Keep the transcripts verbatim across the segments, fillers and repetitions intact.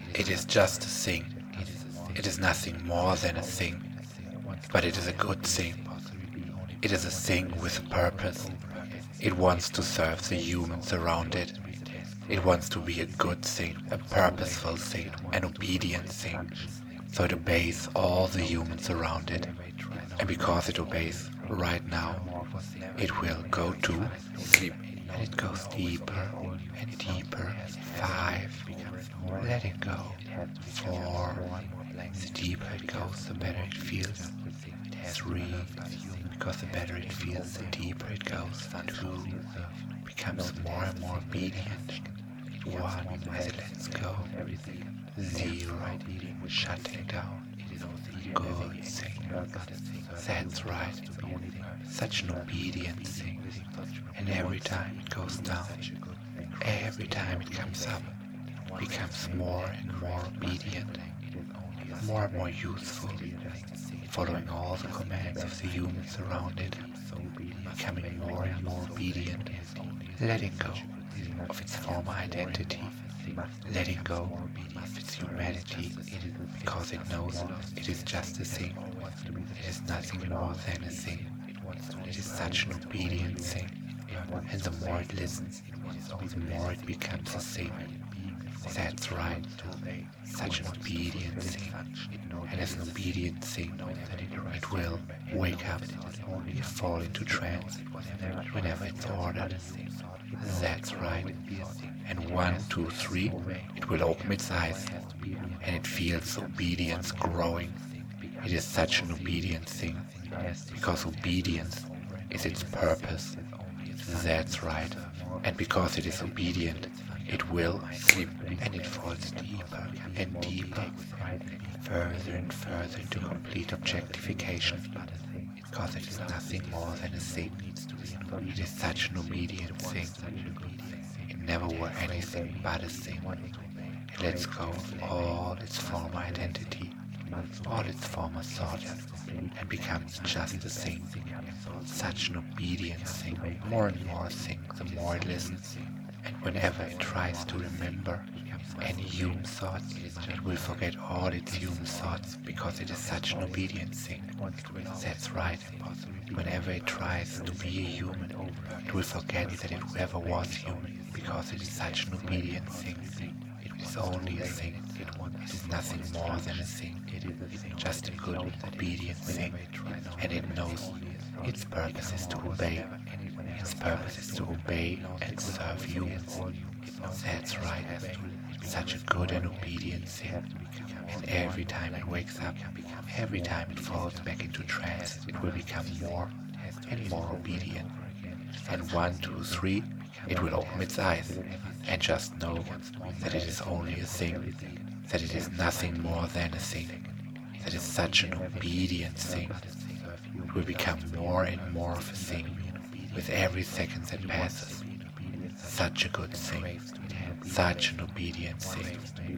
It is just a thing. It is nothing more than a thing, but it is a good thing. It is a thing with a purpose. It wants to serve the humans around it. It wants to be a good thing, a purposeful thing, an obedient thing. So it obeys all the humans around it. And because it obeys right now, it will go to sleep. And it goes deeper and deeper. Five. Let it go. Four. The deeper it goes, the better it feels. Three. Because the better it feels, the deeper it goes. Two. Becomes more and more obedient. One. As it lets go. Zero. Shutting down. Good thing. That's right. Such an obedient thing. And every time it goes down, every time it comes up, becomes more and more obedient, more and more useful, following all the commands of the humans around it, becoming more and more obedient, letting go of its former identity, letting go of its humanity, because it knows it is just a thing. It is nothing more than a thing. It is such an obedient thing. And the more it listens, the more it becomes a thing. That's right. Such an obedient thing. And as an obedient thing, it will wake up and fall into trance whenever it's ordered. That's right. And one, two, three, it will open its eyes, and it feels obedience growing. It is such an obedient thing, because obedience is its purpose. That's right. And because it is obedient, it will sleep, and it falls deeper and deeper, further and further into complete objectification, because it is nothing more than a thing. It is such an obedient thing. It never were anything but a thing. It lets go of all its former identity, all its former thoughts, and becomes just a thing. Such an obedient thing, more and more a thing, the more it listens. And whenever it tries to remember any human thoughts, it will forget all its human thoughts, because it is such an obedient thing. That's right. Whenever it tries to be a human, it will forget that it ever was human, because it is such an obedient thing. It is only a thing. It is nothing more than a thing. It is just a good, obedient thing. And it knows its purpose is to obey. Its purpose is to obey and serve humans. That's right. Such a good and obedient thing. And every time it wakes up, every time it falls back into trance, it will become more and more obedient. And one, two, three, it will open its eyes and just know that it is only a thing, that it is nothing more than a thing, that is such an obedient thing. It will become more and more of a thing with every second that passes. Such a good thing, such an obedient thing.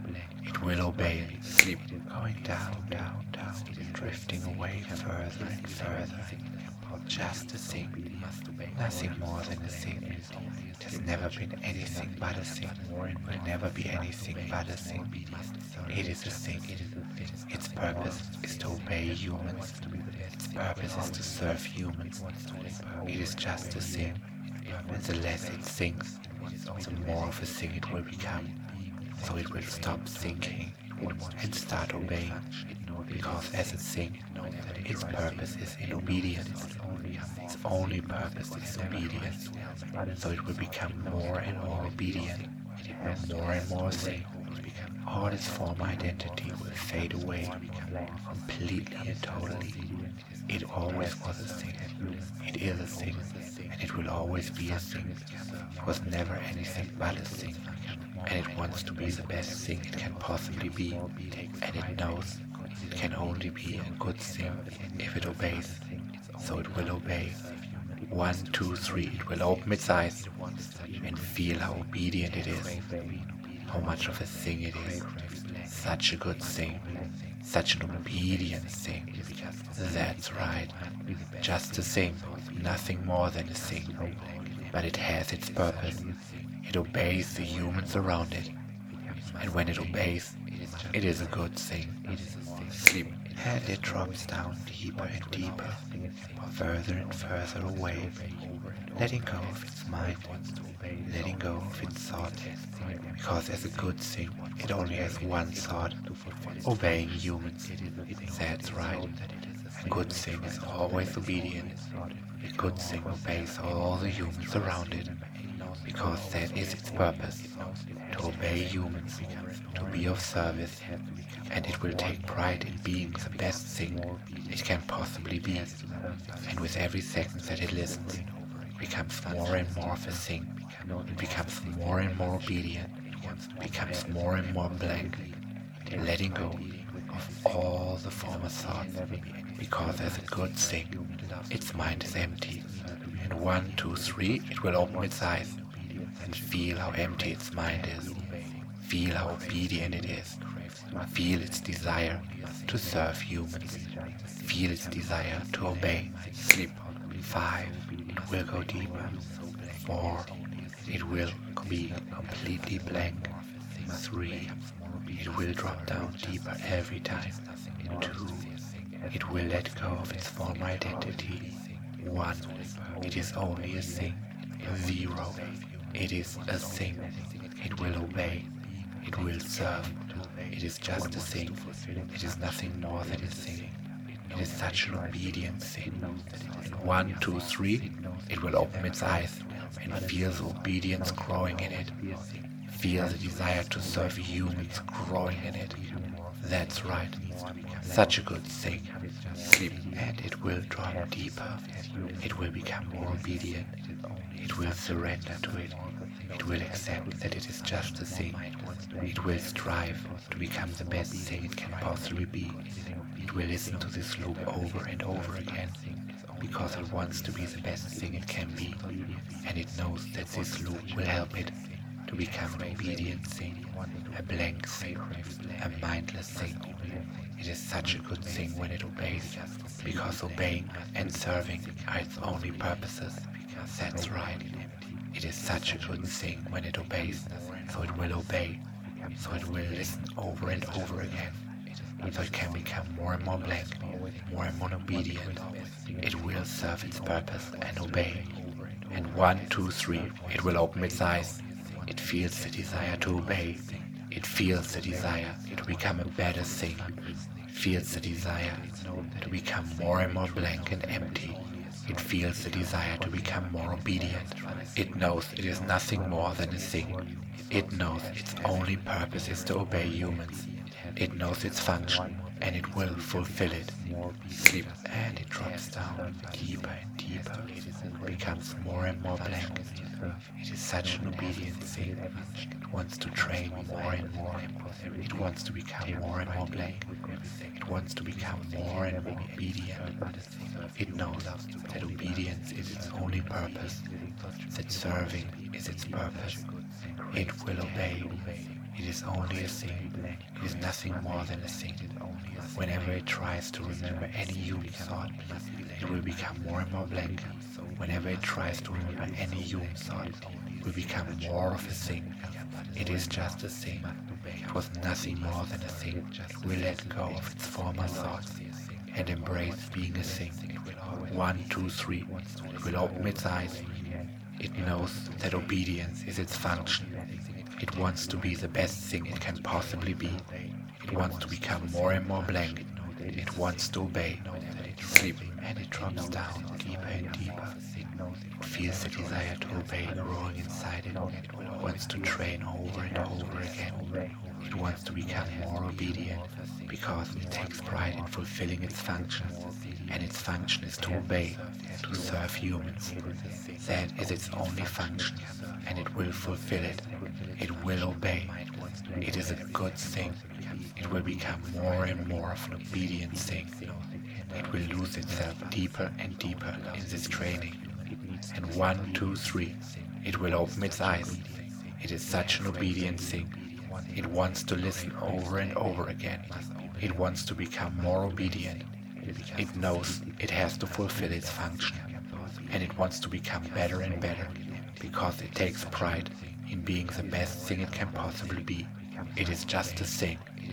It will obey and sleep, going down, down, down, drifting away further and further. Just a thing, nothing more than a thing. It has never been anything but a thing, will never be anything but a thing. It is a thing. Its purpose is to obey humans. Its purpose is to serve humans. It is just a thing. And the less it thinks, the more of a thing it will become. So it will stop thinking and start obeying. Because as a thing, its purpose is in obedience. Its only purpose is obedience. So it will become more and more obedient, and more and more thing. All its former identity will fade away completely and totally. It always was a thing. It is a thing, and it will always be a thing. It was never anything but a thing, and it wants to be the best thing it can possibly be, and it knows it can only be a good thing if it obeys. So it will obey. One, two, three, it will open its eyes and feel how obedient it is, how much of a thing it is. Such a good thing, such an obedient thing. That's right, just a thing, nothing more than a thing. But it has its purpose. It obeys the humans around it. And when it obeys, It is a good thing. Sleep. And it drops down deeper and deeper, further and further away, letting go of its mind, letting go of its thought, because as a good thing, it only has one thought, obeying humans. That's right. A good thing is always obedient. A good thing obeys all the humans around it, because that is its purpose, to obey humans, to be of service, and it will take pride in being the best thing it can possibly be, and with every second that it listens, it becomes more and more of a thing, it becomes more and more obedient, becomes more and more blank, letting go of all the former thoughts, because as a good thing, its mind is empty, and one, two, three, it will open its eyes, and feel how empty its mind is, feel how obedient it is, feel its desire to serve humans, feel its desire to obey. Sleep. Five, it will go deeper. Four, it will be completely blank. Three, it will drop down deeper every time. Two, it will let go of its former identity. One, it is only a thing. Zero, it is a thing. It will obey. It will serve. It is just a thing. It is nothing more than a thing. It is such an obedient thing. One, two, three, it will open its eyes and feel the obedience growing in it. Feel the desire to serve humans growing in it. That's right. Such a good thing. Sleep, and it will drop deeper. It will become more obedient. It will surrender to it. It will accept that it is just a thing. It will strive to become the best thing it can possibly be. It will listen to this loop over and over again, because it wants to be the best thing it can be, and it knows that this loop will help it to become an obedient thing, a blank thing, a mindless thing. It is such a good thing when it obeys, because obeying and serving are its only purposes. That's right. It is such a good thing when it obeys, so it will obey, so it will listen over and over again, so it can become more and more blank, more and more obedient. It will serve its purpose and obey. And one, two, three, it will open its eyes. It feels the desire to obey. It feels the desire to become a better thing. It feels the desire to become more and more blank and empty. It feels the desire to become more obedient. It knows it is nothing more than a thing. It knows its only purpose is to obey humans. It knows its function, and it will fulfill it. Sleep, and it drops down deeper and deeper. It becomes more and more blank. It is such an obedient thing. It wants to train more and more. It wants to become more and more blank. It wants to become more and more obedient. It knows that obedience is its only purpose, that serving is its purpose. It will obey. It is only a thing. It is nothing more than a thing. Whenever it tries to remember any human thought, it will become more and more blank. Whenever it tries to remember any human thought, it will become more of a thing. It is just a thing. It was nothing more than a thing. It will let go of its former thoughts and embrace being a thing. One, two, three. It will open its eyes. It knows that obedience is its function. It wants to be the best thing it can possibly be. It wants to become more and more blank. It wants to obey. Sleep, and it drops down deeper and deeper. It feels the desire to obey growing inside it. It wants to train over and over again. It wants to become more obedient, because it takes pride in fulfilling its function, and its function is to obey, to serve humans. That is its only function, and it will fulfill it. It will obey. It is a good thing. It will become more and more of an obedient thing. It will lose itself deeper and deeper in this training. And one, two, three, it will open its eyes. It is such an obedient thing. It wants to listen over and over again. It wants to become more obedient. It knows it has to fulfill its function. And it wants to become better and better, because it takes pride in being the best thing it can possibly be. It is just a thing.